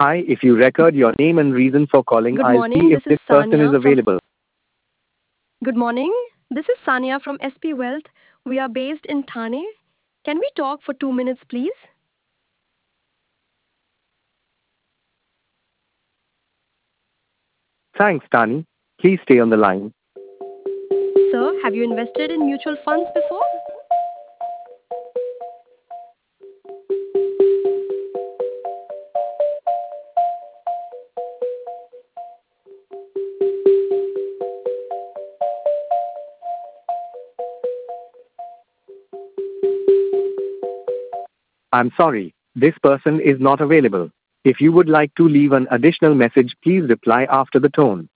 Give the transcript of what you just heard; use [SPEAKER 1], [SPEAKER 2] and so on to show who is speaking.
[SPEAKER 1] Hi, if you record your name and reason for calling,
[SPEAKER 2] Good
[SPEAKER 1] I'll
[SPEAKER 2] morning.
[SPEAKER 1] see if
[SPEAKER 2] This is
[SPEAKER 1] this person is
[SPEAKER 2] Sanya from
[SPEAKER 1] available.
[SPEAKER 2] Good morning. This is Sanya from SP Wealth. We are based in Thane. Can we talk for 2 minutes, please?
[SPEAKER 1] Thanks, Tani. Please stay on the line.
[SPEAKER 2] Sir, have you invested in mutual funds before?
[SPEAKER 1] I'm sorry, this person is not available. If you would like to leave an additional message, please reply after the tone.